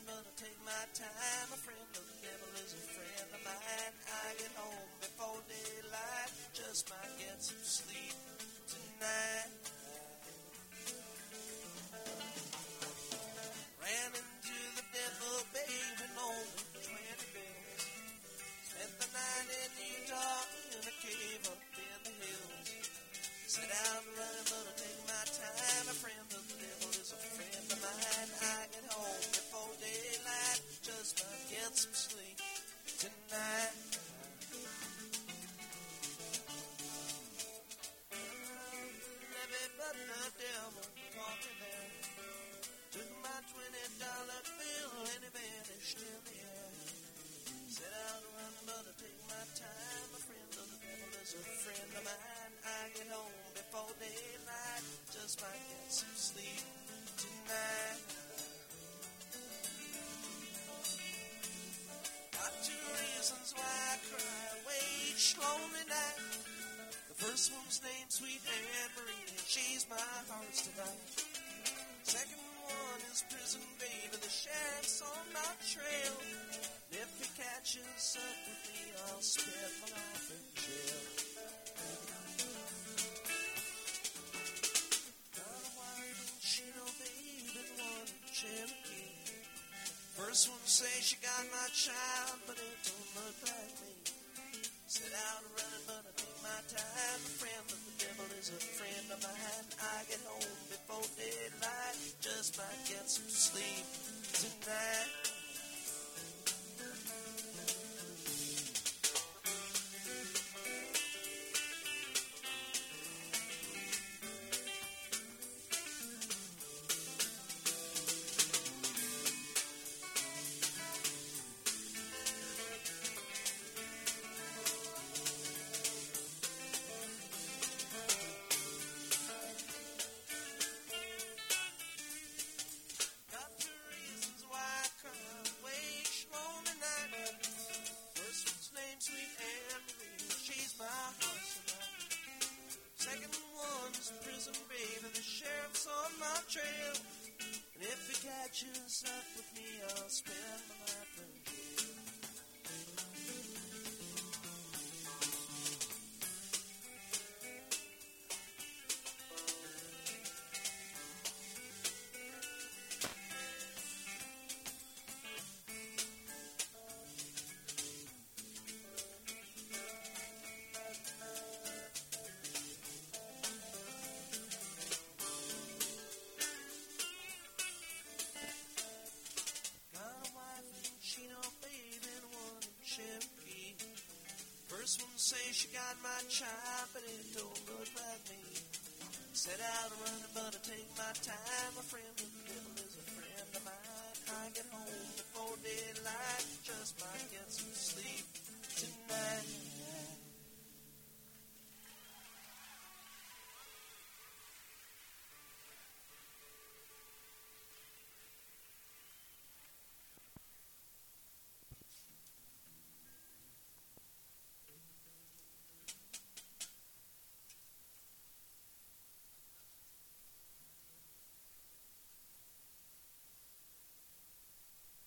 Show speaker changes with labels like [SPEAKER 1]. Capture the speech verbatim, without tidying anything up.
[SPEAKER 1] running, but I take my time. A friend of the devil is a friend of mine. I get home before daylight, just might get some sleep tonight. Ran into the devil, baby, only twenty bills. Spent the night in Utah in a cave up in the hills. Set out running, but I take my time. A friend of the devil is a friend of mine. I get home before daylight, just might get some sleep tonight. Heavy but the devil caught me there. Took my twenty dollar bill and he vanished in the air. Set out to run, but I take my time. A friend of the devil is a friend of mine. I get home before daylight, just might get some sleep tonight. Got two reasons why I cry away each lonely night. The first one's named Sweet Anne Marie, and she's my heart's delight. Second one is Prison Baby, the sheriff's on my trail. If he catches up with me, I'll spend my life in jail. Got a wife and she no baby, one in Cherokee. First one say she got my child, but it don't look like me. Set out running, but I take my time. A friend of the devil is a friend of mine. I get home before daylight, just might get some sleep tonight. Catches up with me, I'll spend my life in jail. First one say she got my child, but it don't look like me. Set out running, but I take my time. A friend of the devil is a friend of mine. I get home